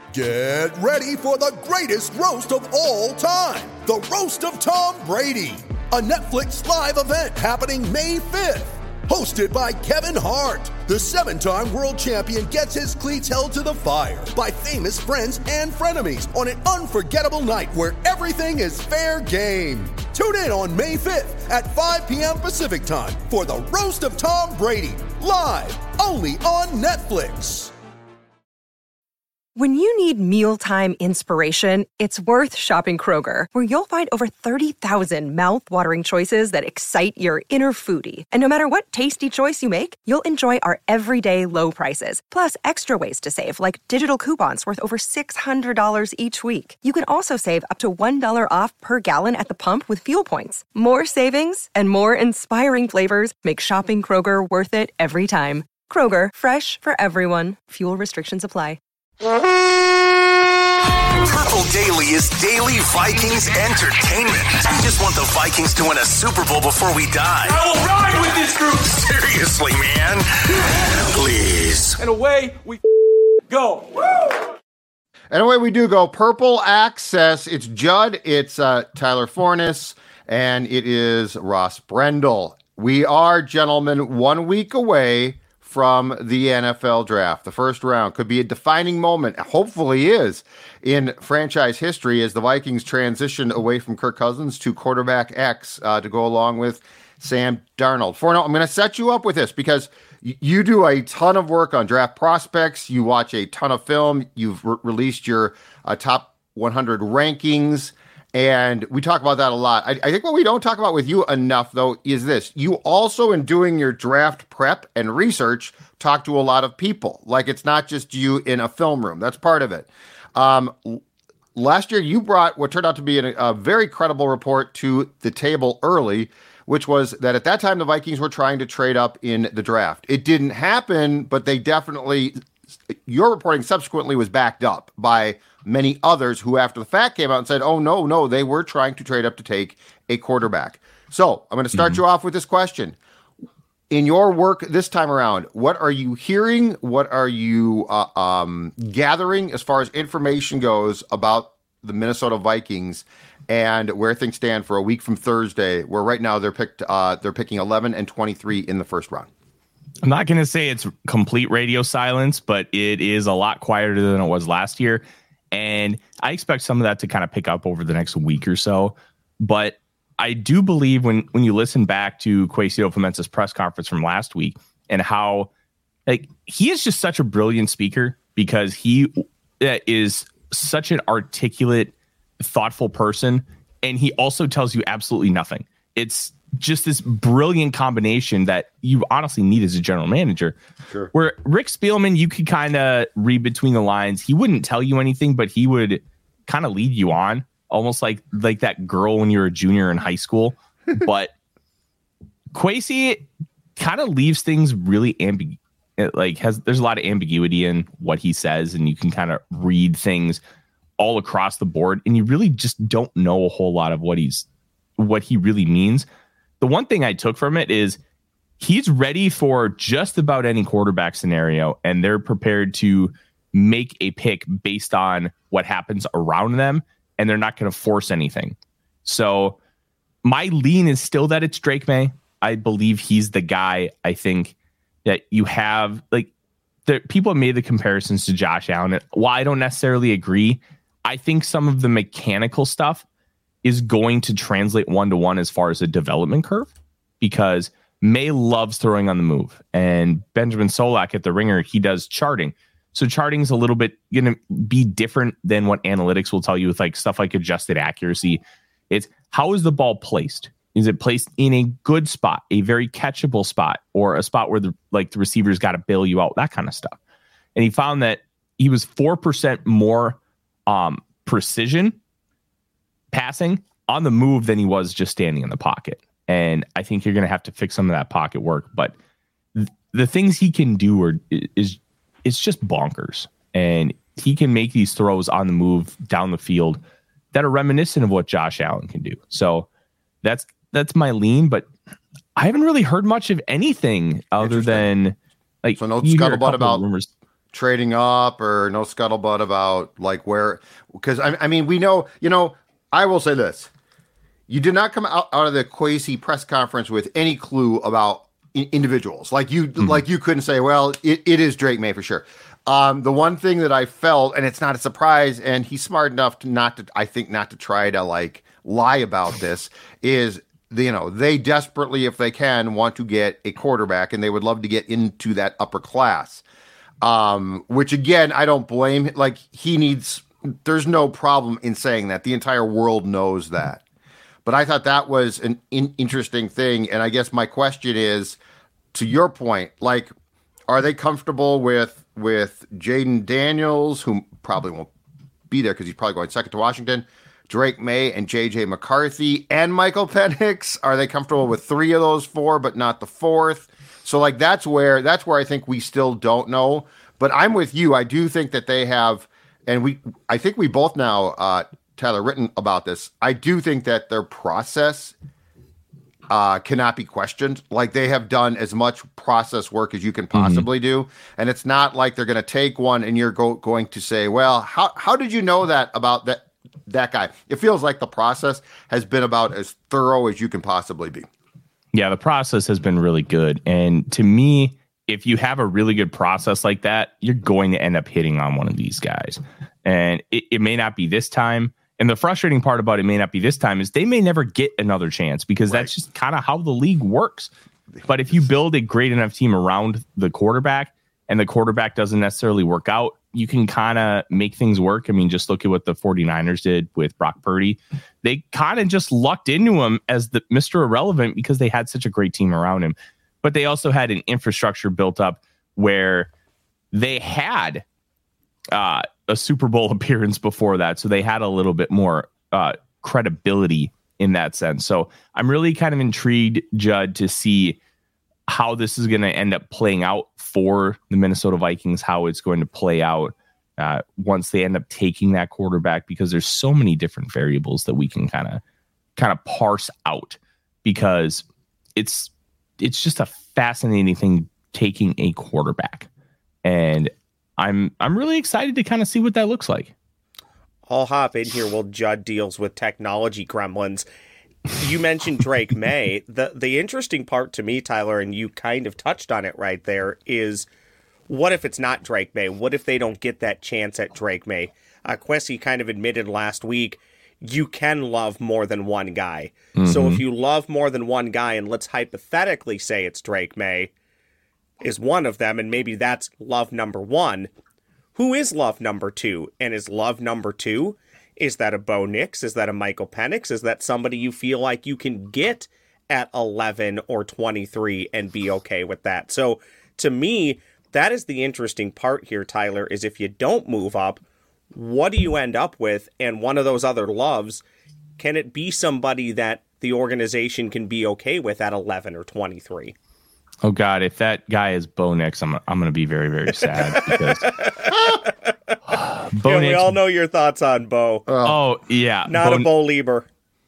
Get ready for the greatest roast of all time, the Roast of Tom Brady, a Netflix live event happening May 5th. Hosted by Kevin Hart, the 7-time world champion gets his cleats held to the fire by famous friends and frenemies on an unforgettable night where everything is fair game. Tune in on May 5th at 5 p.m. Pacific time for the Roast of Tom Brady, live only on Netflix. When you need mealtime inspiration, it's worth shopping Kroger, where you'll find over 30,000 mouth-watering choices that excite your inner foodie. And no matter what tasty choice you make, you'll enjoy our everyday low prices, plus extra ways to save, like digital coupons worth over $600 each week. You can also save up to $1 off per gallon at the pump with fuel points. More savings and more inspiring flavors make shopping Kroger worth it every time. Kroger, fresh for everyone. Fuel restrictions apply. Purple Daily is daily Vikings entertainment. We just want the Vikings to win a Super Bowl before we die. I will ride with this group. Seriously, man. Please. And away we go. Woo! And away we do go. Purple Access. It's Judd. It's Tyler Fornes. And it is Ross Brendel. We are, gentlemen, 1 week away from the NFL draft. The first round could be a defining moment, hopefully is, in franchise history as the Vikings transition away from Kirk Cousins to quarterback X to go along with Sam Darnold. Forno, I'm going to set you up with this because you do a ton of work on draft prospects. You watch a ton of film. You've released your top 100 rankings. And we talk about that a lot. I think what we don't talk about with you enough, though, is this. You also, in doing your draft prep and research, talk to a lot of people. Like, it's not just you in a film room. That's part of it. Last year, you brought what turned out to be a very credible report to the table early, which was that at that time, the Vikings were trying to trade up in the draft. It didn't happen, but they definitely... Your reporting subsequently was backed up by many others who after the fact came out and said, oh, no, they were trying to trade up to take a quarterback. So I'm going to start you off with this question. In your work this time around, what are you hearing? What are you gathering as far as information goes about the Minnesota Vikings and where things stand for a week from Thursday, where right now they're picking 11 and 23 in the first round? I'm not going to say it's complete radio silence, but it is a lot quieter than it was last year. And I expect some of that to kind of pick up over the next week or so. But I do believe when you listen back to Kwesi Adofo-Mensah's press conference from last week and how he is just such a brilliant speaker because he is such an articulate, thoughtful person. And he also tells you absolutely nothing. It's just this brilliant combination that you honestly need as a general manager. Sure. Where Rick Spielman, you could kind of read between the lines. He wouldn't tell you anything, but he would kind of lead you on, almost like that girl when you were a junior in high school. But Kwesi kind of leaves things really there's a lot of ambiguity in what he says, and you can kind of read things all across the board, and you really just don't know a whole lot of what he really means. The one thing I took from it is he's ready for just about any quarterback scenario, and they're prepared to make a pick based on what happens around them, and they're not going to force anything. So my lean is still that it's Drake May. I believe he's the guy. I think that you have, people have made the comparisons to Josh Allen. And while I don't necessarily agree, I think some of the mechanical stuff is going to translate one-to-one as far as a development curve, because May loves throwing on the move, and Benjamin Solak at the Ringer, he does charting. So charting is a little bit going to be different than what analytics will tell you with stuff like adjusted accuracy. It's how is the ball placed? Is it placed in a good spot, a very catchable spot, or a spot where the receiver's got to bail you out, that kind of stuff. And he found that he was 4% more precision passing on the move than he was just standing in the pocket. And I think you're going to have to fix some of that pocket work. But the things he can do it's just bonkers. And he can make these throws on the move down the field that are reminiscent of what Josh Allen can do. So that's my lean. But I haven't really heard much of anything other than so no scuttlebutt about rumors. trading up or no scuttlebutt about like where, because I mean, we know, I will say this. You did not come out of the Kwesi press conference with any clue about individuals. Like you couldn't say, well, it is Drake Maye for sure. The one thing that I felt, and it's not a surprise, and he's smart enough not to try to like lie about this, is they desperately, if they can, want to get a quarterback, and they would love to get into that upper class. Which again, I don't blame him. Like there's no problem in saying that. The entire world knows that. But I thought that was an interesting thing. And I guess my question is, to your point, like, are they comfortable with Jaden Daniels, who probably won't be there because he's probably going second to Washington, Drake Maye and J.J. McCarthy and Michael Penix? Are they comfortable with 3 of those 4, but not the 4th? So like that's where I think we still don't know. But I'm with you. I do think that they have, and I think we both now, Tyler, written about this. I do think that their process cannot be questioned. Like they have done as much process work as you can possibly do. And it's not like they're going to take one and you're going to say, well, how did you know that about that guy? It feels like the process has been about as thorough as you can possibly be. Yeah, the process has been really good. And to me, if you have a really good process like that, you're going to end up hitting on one of these guys. And it may not be this time. And the frustrating part about it may not be this time is they may never get another chance because that's just kind of how the league works. But if you build a great enough team around the quarterback and the quarterback doesn't necessarily work out, you can kind of make things work. I mean, just look at what the 49ers did with Brock Purdy. They kind of just lucked into him as the Mr. Irrelevant because they had such a great team around him. But they also had an infrastructure built up where they had a Super Bowl appearance before that. So they had a little bit more credibility in that sense. So I'm really kind of intrigued, Judd, to see how this is going to end up playing out for the Minnesota Vikings, how it's going to play out once they end up taking that quarterback, because there's so many different variables that we can kind of parse out, because it's just a fascinating thing taking a quarterback. And I'm really excited to kind of see what that looks like. I'll hop in here while Judd deals with technology gremlins. You mentioned Drake Maye. The interesting part to me, Tyler, and you kind of touched on it right there, is what if it's not Drake Maye? What if they don't get that chance at Drake Maye? Kwesi kind of admitted last week, you can love more than one guy. Mm-hmm. So if you love more than one guy, and let's hypothetically say it's Drake Maye is one of them, and maybe that's love number 1, who is love number 2? And is love number 2, is that a Bo Nix? Is that a Michael Penix? Is that somebody you feel like you can get at 11 or 23 and be okay with that? So to me, that is the interesting part here, Tyler, is if you don't move up, what do you end up with? And one of those other loves, can it be somebody that the organization can be okay with at 11 or 23? Oh God! If that guy is Bo Nix, I'm going to be very, very sad because Bo Nix, we all know your thoughts on Bo. Oh yeah, not a Bo Lieber.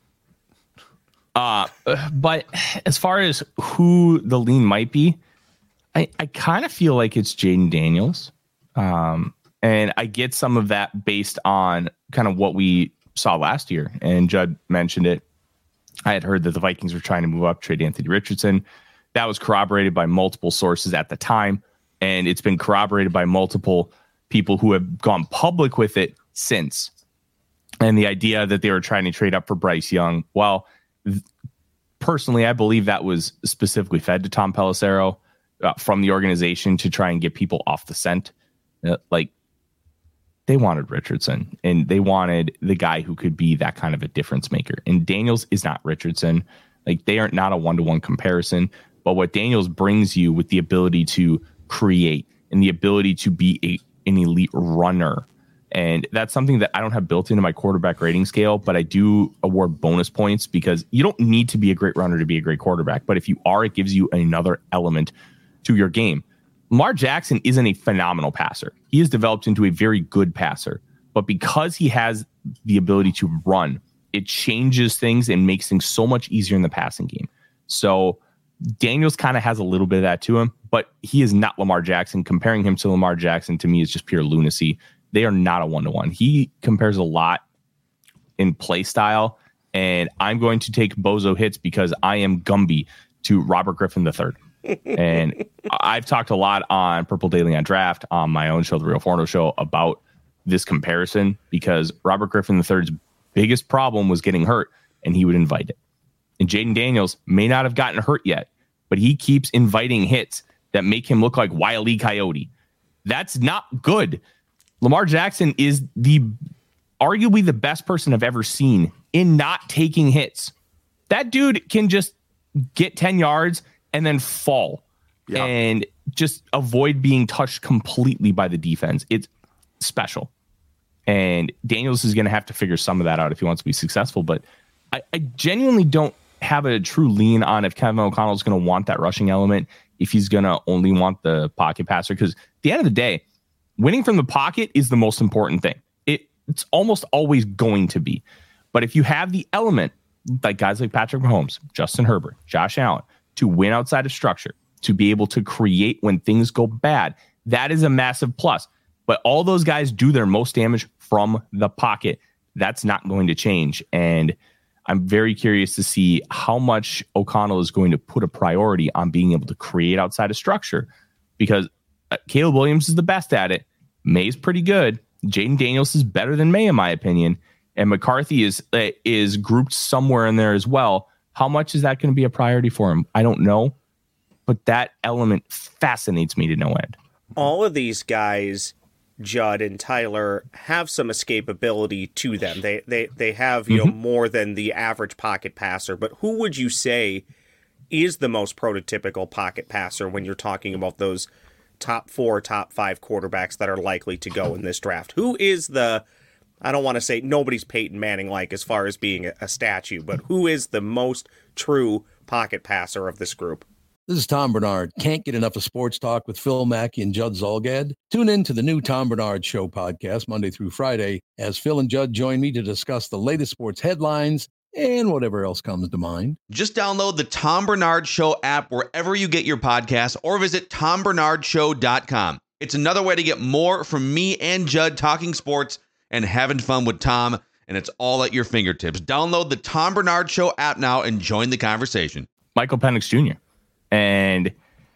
But as far as who the lean might be, I kind of feel like it's Jaden Daniels, and I get some of that based on kind of what we saw last year. And Judd mentioned it. I had heard that the Vikings were trying to move up, trade Anthony Richardson. That was corroborated by multiple sources at the time, and it's been corroborated by multiple people who have gone public with it since. And the idea that they were trying to trade up for Bryce Young, well, personally, I believe that was specifically fed to Tom Pelissero from the organization to try and get people off the scent. Like, they wanted Richardson, and they wanted the guy who could be that kind of a difference maker. And Daniels is not Richardson. Like, they are not a one-to-one comparison. But what Daniels brings you with the ability to create and the ability to be an elite runner, and that's something that I don't have built into my quarterback rating scale, but I do award bonus points because you don't need to be a great runner to be a great quarterback. But if you are, it gives you another element to your game. Lamar Jackson isn't a phenomenal passer. He has developed into a very good passer. But because he has the ability to run, it changes things and makes things so much easier in the passing game. So Daniels kind of has a little bit of that to him, but he is not Lamar Jackson. Comparing him to Lamar Jackson to me is just pure lunacy. They are not a 1-to-1. He compares a lot in play style, and I'm going to take bozo hits because I am Gumby to Robert Griffin III. And I've talked a lot on Purple Daily on Draft, on my own show, The Real Forno Show, about this comparison because Robert Griffin III's biggest problem was getting hurt, and he would invite it. And Jaden Daniels may not have gotten hurt yet, but he keeps inviting hits that make him look like Wile E. Coyote. That's not good. Lamar Jackson is arguably the best person I've ever seen in not taking hits. That dude can just get 10 yards and then fall and just avoid being touched completely by the defense. It's special. And Daniels is going to have to figure some of that out if he wants to be successful. But I genuinely don't have a true lean on if Kevin O'Connell is going to want that rushing element, if he's going to only want the pocket passer. Because at the end of the day, winning from the pocket is the most important thing. It's almost always going to be. But if you have the element, like guys like Patrick Mahomes, Justin Herbert, Josh Allen, to win outside of structure, to be able to create when things go bad, that is a massive plus. But all those guys do their most damage from the pocket. That's not going to change. And I'm very curious to see how much O'Connell is going to put a priority on being able to create outside of structure, because Caleb Williams is the best at it. May's pretty good. Jaden Daniels is better than May, in my opinion. And McCarthy is grouped somewhere in there as well. How much is that going to be a priority for him? I don't know. But that element fascinates me to no end. All of these guys, Judd and Tyler, have some escapability to them. They have you know, more than the average pocket passer. But who would you say is the most prototypical pocket passer when you're talking about those top 4, top 5 quarterbacks that are likely to go in this draft? Who is the, I don't want to say nobody's Peyton Manning like as far as being a statue, but who is the most true pocket passer of this group? This is Tom Bernard. Can't get enough of sports talk with Phil Mackey and Judd Zolgad? Tune in to the new Tom Bernard Show podcast Monday through Friday as Phil and Judd join me to discuss the latest sports headlines and whatever else comes to mind. Just download the Tom Bernard Show app wherever you get your podcasts or visit tombernardshow.com. It's another way to get more from me and Judd talking sports and having fun with Tom, and it's all at your fingertips. Download the Tom Bernard Show app now and join the conversation. Michael Penix Jr. And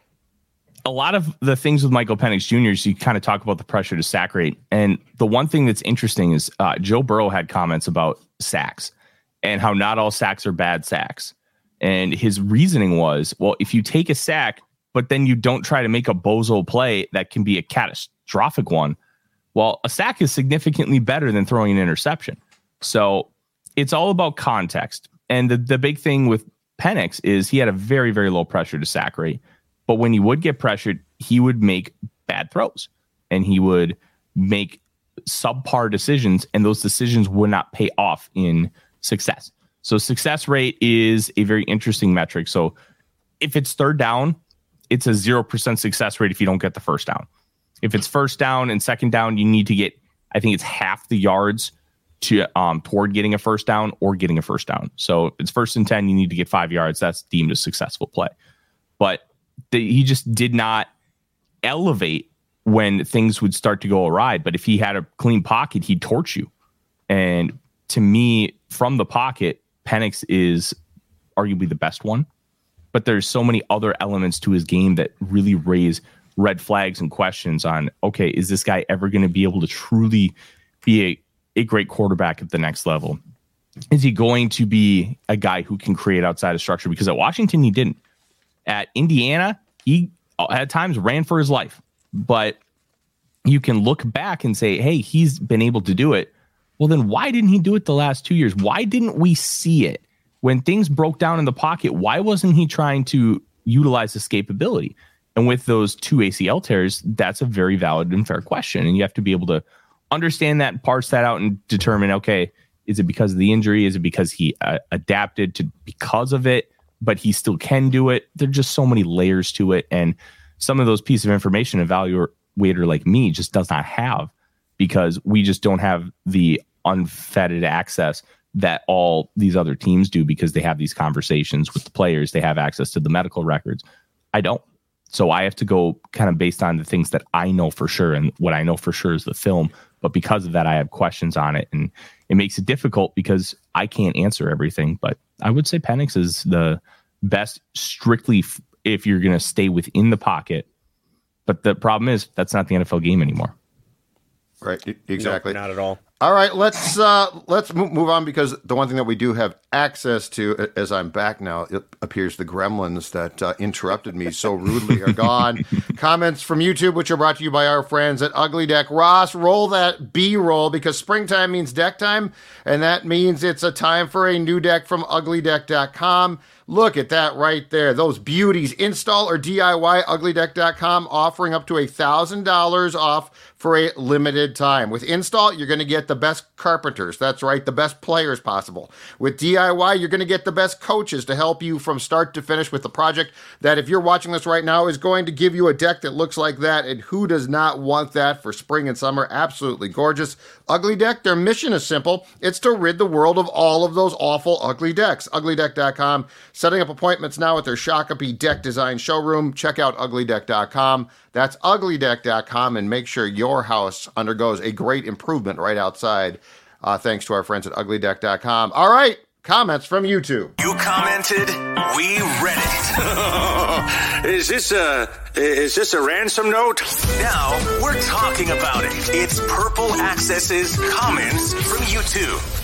a lot of the things with Michael Penix Jr. is you kind of talk about the pressure to sack rate. And the one thing that's interesting is Joe Burrow had comments about sacks and how not all sacks are bad sacks. And his reasoning was, well, if you take a sack, but then you don't try to make a bozo play that can be a catastrophic one, well, a sack is significantly better than throwing an interception. So it's all about context. And the big thing with Penix is he had a very, very low pressure to sack rate. But when he would get pressured, he would make bad throws and he would make subpar decisions, and those decisions would not pay off in success. So success rate is a very interesting metric. So if it's third down, it's a 0% success rate if you don't get the first down. If it's first down and second down, you need to get, I think it's half the yards to toward getting a first down or getting a first down. So if it's 1st and 10, you need to get 5 yards. That's deemed a successful play. But he just did not elevate when things would start to go awry. But if he had a clean pocket, he'd torch you. And to me, from the pocket, Penix is arguably the best one. But there's so many other elements to his game that really raise red flags and questions on, okay, is this guy ever going to be able to truly be a great quarterback at the next level? Is he going to be a guy who can create outside of structure? Because at Washington, he didn't. At Indiana, he at times ran for his life. But you can look back and say, hey, he's been able to do it. Well, then why didn't he do it the last 2 years? Why didn't we see it? When things broke down in the pocket, why wasn't he trying to utilize escapability? And with those 2 ACL tears, that's a very valid and fair question. And you have to be able to understand that and parse that out and determine, okay, is it because of the injury? Is it because he adapted to because of it, but he still can do it? There are just so many layers to it. And some of those pieces of information an evaluator like me just does not have, because we just don't have the unfettered access that all these other teams do, because they have these conversations with the players. They have access to the medical records. I don't. So I have to go kind of based on the things that I know for sure. And what I know for sure is the film. But because of that, I have questions on it. And it makes it difficult because I can't answer everything. But I would say Penix is the best strictly if you're going to stay within the pocket. But the problem is that's not the NFL game anymore. Right, exactly. No, not at all. All right, let's move on, because the one thing that we do have access to, as I'm back now, it appears the gremlins that interrupted me so rudely are gone. Comments from YouTube, which are brought to you by our friends at Ugly Deck. Ross, roll that B-roll, because springtime means deck time, and that means it's a time for a new deck from uglydeck.com. Look at that right there. Those beauties. Install or DIY uglydeck.com, offering up to $1,000 off for a limited time. With install, you're going to get the best carpenters. That's right, the best players possible. With DIY, you're going to get the best coaches to help you from start to finish with the project that, if you're watching this right now, is going to give you a deck that looks like that. And who does not want that for spring and summer? Absolutely gorgeous. Ugly Deck, their mission is simple. It's to rid the world of all of those awful ugly decks. Uglydeck.com. Setting up appointments now at their Shakopee Deck Design Showroom. Check out uglydeck.com. That's uglydeck.com, and make sure your house undergoes a great improvement right outside, thanks to our friends at uglydeck.com. All right, comments from YouTube. You commented, we read it. Is this a ransom note? Now we're talking about it. It's Purple Access's comments from YouTube.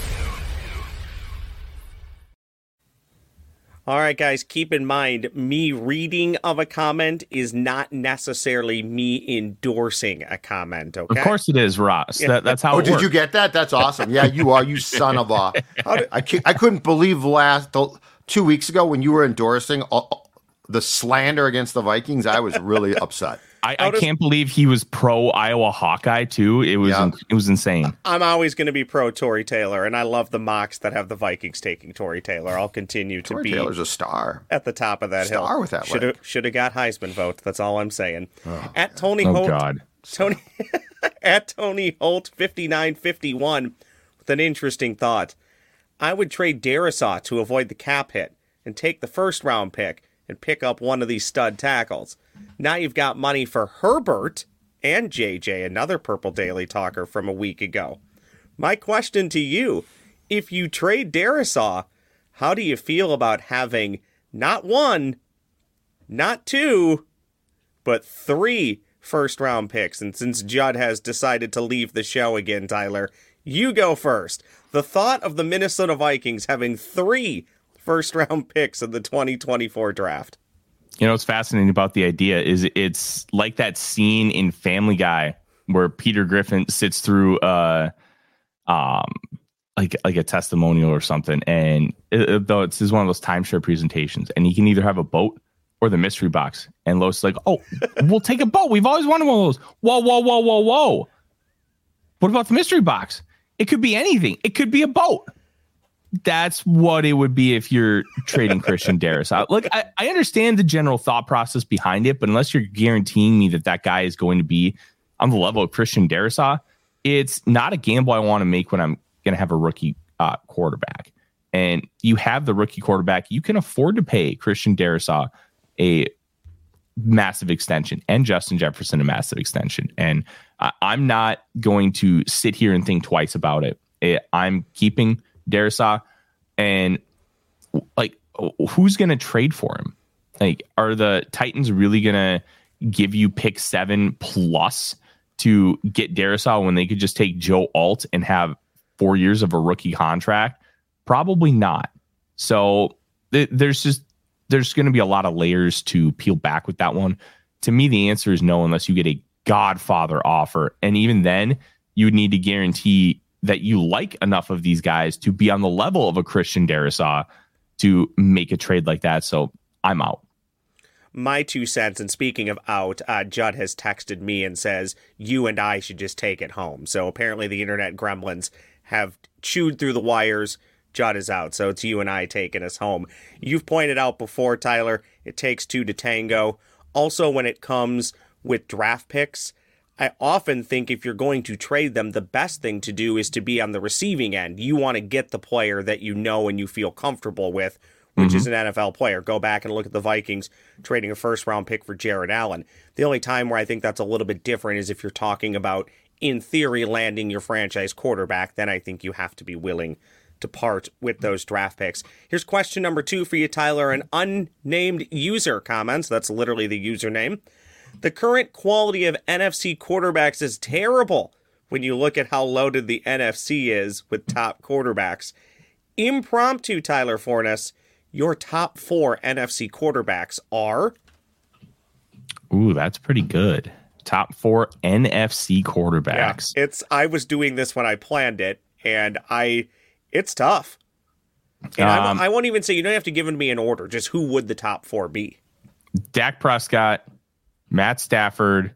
All right, guys, keep in mind, me reading of a comment is not necessarily me endorsing a comment, okay? Of course it is, Ross. That's how it works. Did you get that? That's awesome. Yeah, you are, you son of a... I couldn't believe 2 weeks ago when you were endorsing the slander against the Vikings. I was really upset. I can't believe he was pro Iowa Hawkeye too. It was insane. I'm always going to be pro Tory Taylor, and I love the mocks that have the Vikings taking Tory Taylor. I'll continue to be Taylor's a star at the top of that hill. Star with that. Should have got Heisman vote. That's all I'm saying. At Tony Holt, God. At Tony Holt 5951 with an interesting thought. I would trade Darisaw to avoid the cap hit and take the first round pick and pick up one of these stud tackles. Now you've got money for Herbert and JJ, another Purple Daily Talker from a week ago. My question to you, if you trade Darisaw, how do you feel about having not one, not two, but 3 first-round picks? And since Judd has decided to leave the show again, Tyler, you go first. The thought of the Minnesota Vikings having 3 first-round picks in the 2024 draft. You know what's fascinating about the idea is it's like that scene in Family Guy where Peter Griffin sits through like a testimonial or something, and though it's one of those timeshare presentations, and he can either have a boat or the mystery box. And Lois is like, "Oh, we'll take a boat. We've always wanted one of those." Whoa! What about the mystery box? It could be anything. It could be a boat. That's what it would be if you're trading Christian Darrisaw. Look, I understand the general thought process behind it, but unless you're guaranteeing me that guy is going to be on the level of Christian Darrisaw, it's not a gamble I want to make when I'm going to have a rookie quarterback. And you have the rookie quarterback, you can afford to pay Christian Darrisaw a massive extension and Justin Jefferson a massive extension. And I'm not going to sit here and think twice about it. I'm keeping Darrisaw, and like, who's going to trade for him? Like, are the Titans really going to give you pick 7 plus to get Darrisaw when they could just take Joe Alt and have 4 years of a rookie contract? Probably not. So there's going to be a lot of layers to peel back with that one. To me, the answer is no, unless you get a Godfather offer. And even then, you would need to guarantee that you like enough of these guys to be on the level of a Christian Darrisaw to make a trade like that. So I'm out. My 2 cents, and speaking of out, Judd has texted me and says, you and I should just take it home. So apparently the internet gremlins have chewed through the wires. Judd is out, so it's you and I taking us home. You've pointed out before, Tyler, it takes 2 to tango. Also, when it comes with draft picks, I often think if you're going to trade them, the best thing to do is to be on the receiving end. You want to get the player that you know and you feel comfortable with, which is an NFL player. Go back and look at the Vikings trading a first-round pick for Jared Allen. The only time where I think that's a little bit different is if you're talking about, in theory, landing your franchise quarterback. Then I think you have to be willing to part with those draft picks. Here's question number 2 for you, Tyler. An unnamed user comments, that's literally the username. The current quality of NFC quarterbacks is terrible when you look at how loaded the NFC is with top quarterbacks. Impromptu, Tyler Forness, your top 4 NFC quarterbacks are? Ooh, that's pretty good. Top 4 NFC quarterbacks. Yeah, I was doing this when I planned it, and it's tough. And I won't even say, you don't have to give me an order, just who would the top 4 be? Dak Prescott, Matt Stafford,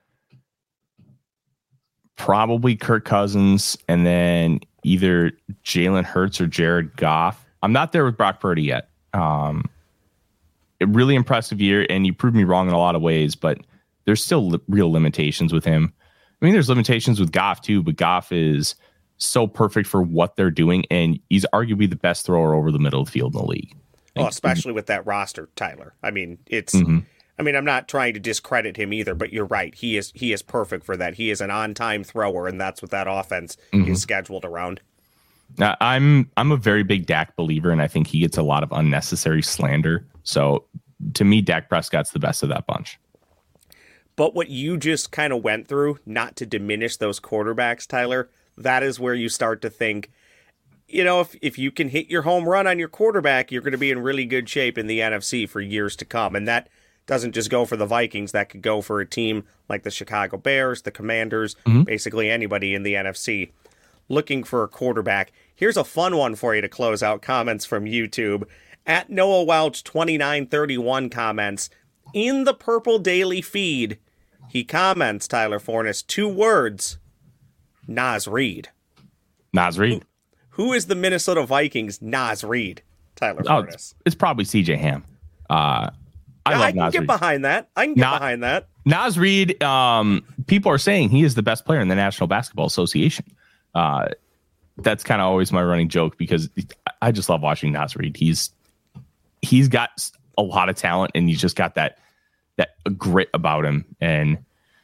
probably Kirk Cousins, and then either Jalen Hurts or Jared Goff. I'm not there with Brock Purdy yet. A really impressive year, and you proved me wrong in a lot of ways, but there's still real limitations with him. I mean, there's limitations with Goff too, but Goff is so perfect for what they're doing, and he's arguably the best thrower over the middle of the field in the league. Well, especially with that roster, Tyler. I mean, I'm not trying to discredit him either, but you're right. He is perfect for that. He is an on-time thrower, and that's what that offense is scheduled around. Now, I'm a very big Dak believer, and I think he gets a lot of unnecessary slander. So, to me, Dak Prescott's the best of that bunch. But what you just kind of went through, not to diminish those quarterbacks, Tyler, that is where you start to think, if you can hit your home run on your quarterback, you're going to be in really good shape in the NFC for years to come. And that doesn't just go for the Vikings. That could go for a team like the Chicago Bears, the Commanders, basically anybody in the NFC looking for a quarterback. Here's a fun one for you to close out comments from YouTube. At Noah Welch 2931 comments, in the Purple Daily feed, he comments, Tyler Forness, 2 words, Naz Reid. Naz Reid. Who is the Minnesota Vikings Naz Reid, Tyler Forness? It's probably CJ Ham. I can get behind that. Naz Reid, people are saying he is the best player in the National Basketball Association. That's kind of always my running joke because I just love watching Naz Reid. He's got a lot of talent, and he's just got that grit about him. And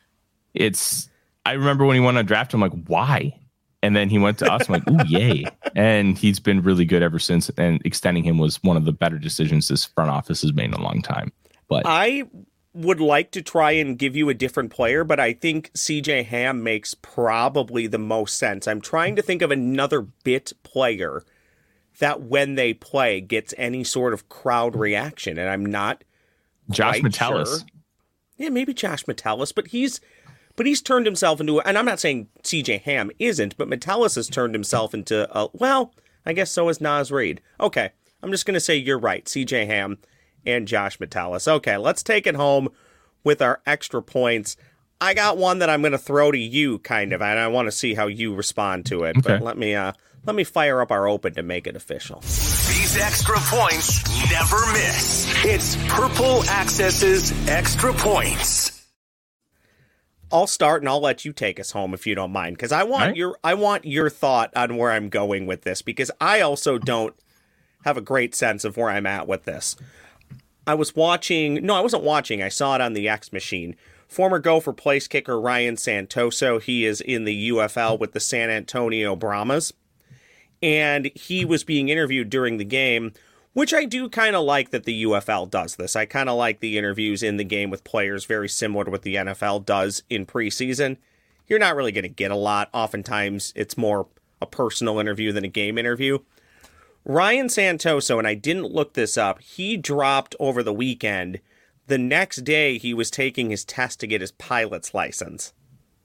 I remember when he went on draft, I'm like, why? And then he went to us. I'm like, ooh, yay. And he's been really good ever since. And extending him was one of the better decisions this front office has made in a long time. But I would like to try and give you a different player, but I think CJ Ham makes probably the most sense. I'm trying to think of another bit player that when they play gets any sort of crowd reaction, and I'm not Josh Metellus. Sure. Yeah, maybe Josh Metellus, but he's turned himself into, and I'm not saying CJ Ham isn't, but Metellus has turned himself into, I guess so is Naz Reid. Okay, I'm just going to say you're right, CJ Ham and Josh Metellus. Okay, let's take it home with our extra points. I got one that I'm going to throw to you, kind of, and I want to see how you respond to it. Okay. But let me fire up our open to make it official. These extra points never miss. It's Purple Access's Extra Points. I'll start and I'll let you take us home if you don't mind, because I want your thought on where I'm going with this, because I also don't have a great sense of where I'm at with this. I wasn't watching. I saw it on the X machine. Former Gopher place kicker Ryan Santoso, he is in the UFL with the San Antonio Brahmas. And he was being interviewed during the game, which I do kind of like that the UFL does this. I kind of like the interviews in the game with players, very similar to what the NFL does in preseason. You're not really going to get a lot. Oftentimes, it's more a personal interview than a game interview. Ryan Santoso, and I didn't look this up, he dropped over the weekend. The next day, he was taking his test to get his pilot's license.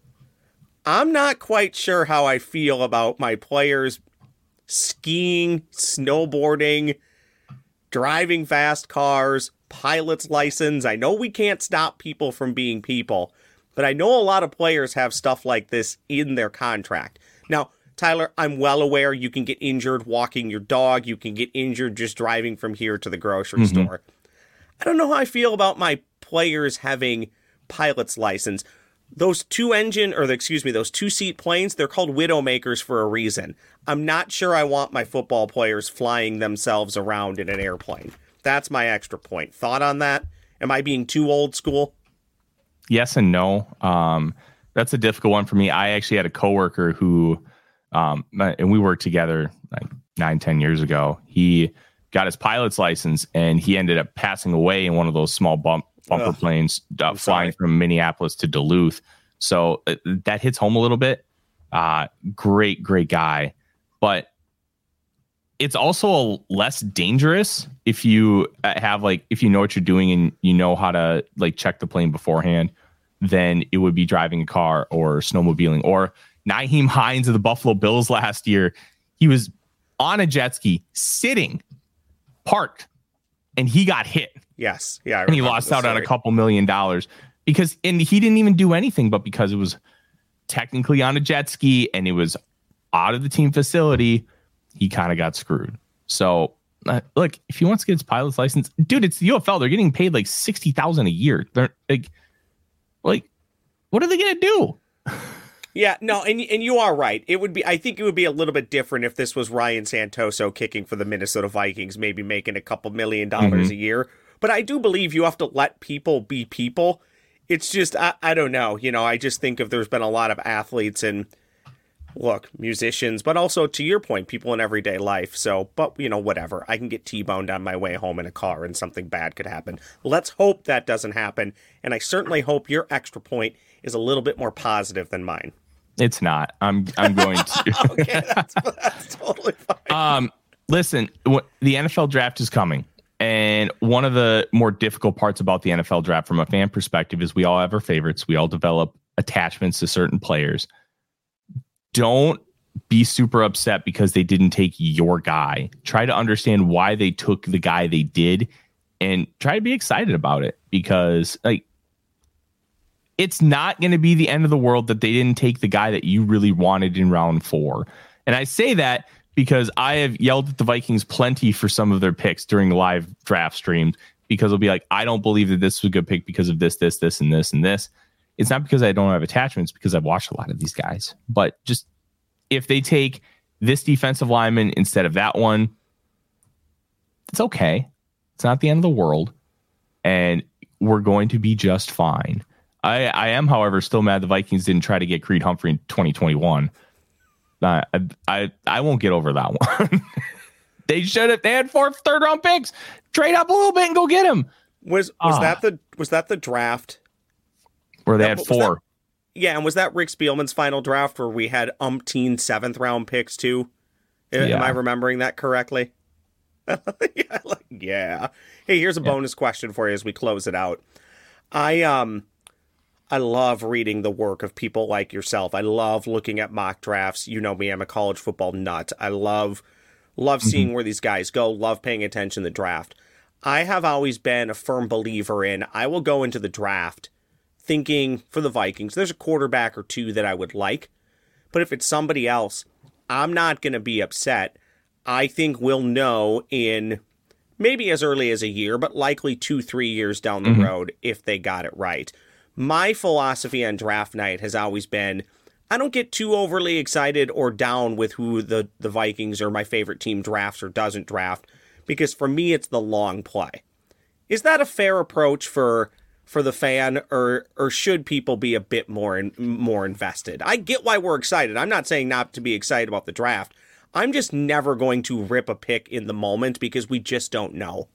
I'm not quite sure how I feel about my players skiing, snowboarding, driving fast cars, pilot's license. I know we can't stop people from being people, but I know a lot of players have stuff like this in their contract. Now, Tyler, I'm well aware you can get injured walking your dog. You can get injured just driving from here to the grocery store. I don't know how I feel about my players having pilot's license. those those 2-seat planes, they're called Widowmakers for a reason. I'm not sure I want my football players flying themselves around in an airplane. That's my extra point. Thought on that? Am I being too old school? Yes and no. That's a difficult one for me. I actually had a coworker who, and we worked together like 9-10 years ago. He got his pilot's license and he ended up passing away in one of those small bumper planes flying from Minneapolis to Duluth. So that hits home a little bit. Great guy. But it's also less dangerous if you have if you know what you're doing and you know how to check the plane beforehand, than it would be driving a car or snowmobiling. Or Nyheim Hines of the Buffalo Bills last year, he was on a jet ski sitting parked and he got hit. Yes. Yeah. And he lost out on a couple $1 million and he didn't even do anything, but because it was technically on a jet ski and it was out of the team facility, he kind of got screwed. So look, if he wants to get his pilot's license, dude, it's the UFL. They're getting paid $60,000 a year. They're what are they going to do? Yeah, no, and you are right. I think it would be a little bit different if this was Ryan Santoso kicking for the Minnesota Vikings, maybe making a couple $1 million a year. But I do believe you have to let people be people. It's just, I don't know. I just think if there's been a lot of athletes and, musicians, but also to your point, people in everyday life. So, but, whatever. I can get T-boned on my way home in a car and something bad could happen. Let's hope that doesn't happen. And I certainly hope your extra point is a little bit more positive than mine. It's not. I'm going to. Okay, that's totally fine. Listen, the NFL draft is coming. And one of the more difficult parts about the NFL draft from a fan perspective is we all have our favorites. We all develop attachments to certain players. Don't be super upset because they didn't take your guy. Try to understand why they took the guy they did and try to be excited about it, because it's not going to be the end of the world that they didn't take the guy that you really wanted in round 4. And I say that because I have yelled at the Vikings plenty for some of their picks during live draft streams, because it'll be like, I don't believe that this was a good pick because of this, and this. It's not because I don't have attachments, because I've watched a lot of these guys. But just if they take this defensive lineman instead of that one, it's okay. It's not the end of the world. And we're going to be just fine. I am, however, still mad the Vikings didn't try to get Creed Humphrey in 2021. I won't get over that one. They should have. They had 4 third-round picks. Trade up a little bit and go get him. Was that the draft where they had 4? And was that Rick Spielman's final draft where we had umpteen 7th-round picks too? Am I remembering that correctly? Yeah. Hey, here's a bonus question for you as we close it out. I love reading the work of people like yourself. I love looking at mock drafts. You know me, I'm a college football nut. I love seeing where these guys go, love paying attention to the draft. I have always been a firm believer in, I will go into the draft thinking for the Vikings, there's a quarterback or 2 that I would like. But if it's somebody else, I'm not going to be upset. I think we'll know in maybe as early as a year, but likely 2-3 years down the road if they got it right. My philosophy on draft night has always been, I don't get too overly excited or down with who the Vikings or my favorite team drafts or doesn't draft, because for me, it's the long play. Is that a fair approach for the fan, or should people be a bit more invested? I get why we're excited. I'm not saying not to be excited about the draft. I'm just never going to rip a pick in the moment because we just don't know.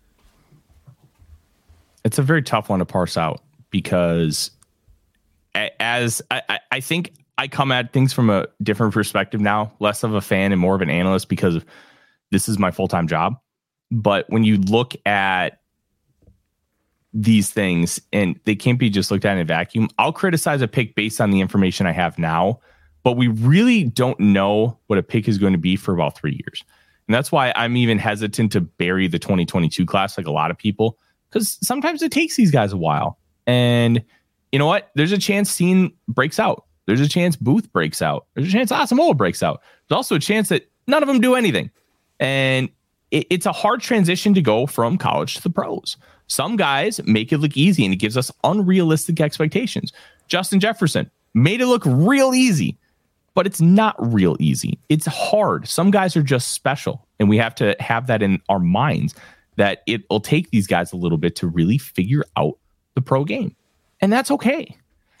It's a very tough one to parse out, because as I think I come at things from a different perspective now, less of a fan and more of an analyst, because this is my full-time job. But when you look at these things, and they can't be just looked at in a vacuum, I'll criticize a pick based on the information I have now, but we really don't know what a pick is going to be for about 3 years. And that's why I'm even hesitant to bury the 2022 class like a lot of people, because sometimes it takes these guys a while. And you know what? There's a chance Scene breaks out. There's a chance Booth breaks out. There's a chance Asamoah breaks out. There's also a chance that none of them do anything. And it's a hard transition to go from college to the pros. Some guys make it look easy, and it gives us unrealistic expectations. Justin Jefferson made it look real easy, but it's not real easy. It's hard. Some guys are just special, and we have to have that in our minds that it'll take these guys a little bit to really figure out the pro game, and that's okay.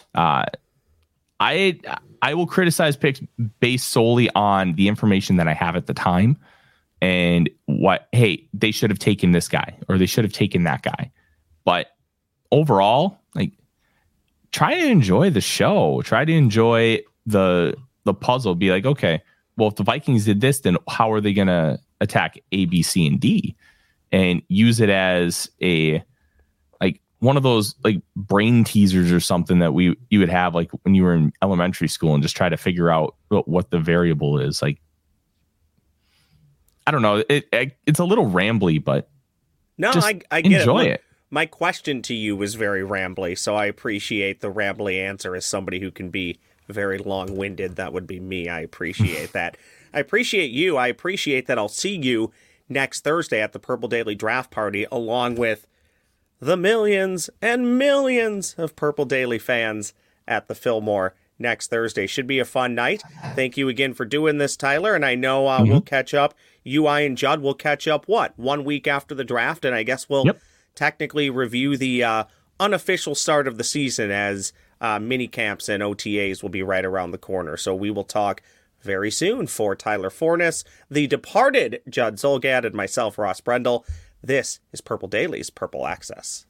I will criticize picks based solely on the information that I have at the time and hey, they should have taken this guy or they should have taken that guy. But overall, like, try to enjoy the show. Try to enjoy the puzzle. Be like, okay, well, if the Vikings did this, then how are they going to attack A, B, C, and D? And use it as one of those like brain teasers or something that you would have like when you were in elementary school and just try to figure out what the variable is. Like, I don't know. It's a little rambly, but no, just I get enjoy it. it. My question to you was very rambly, so I appreciate the rambly answer as somebody who can be very long-winded. That would be me. I appreciate that. I appreciate you. I appreciate that I'll see you next Thursday at the Purple Daily Draft Party along with the millions and millions of Purple Daily fans at the Fillmore next Thursday. Should be a fun night. Thank you again for doing this, Tyler. And I know we'll catch up. You, I, and Judd will catch up, 1 week after the draft? And I guess we'll technically review the unofficial start of the season as mini camps and OTAs will be right around the corner. So we will talk very soon. For Tyler Forness, the departed Judd Zulgad, and myself, Ross Brendel, this is Purple Daily's Purple Access.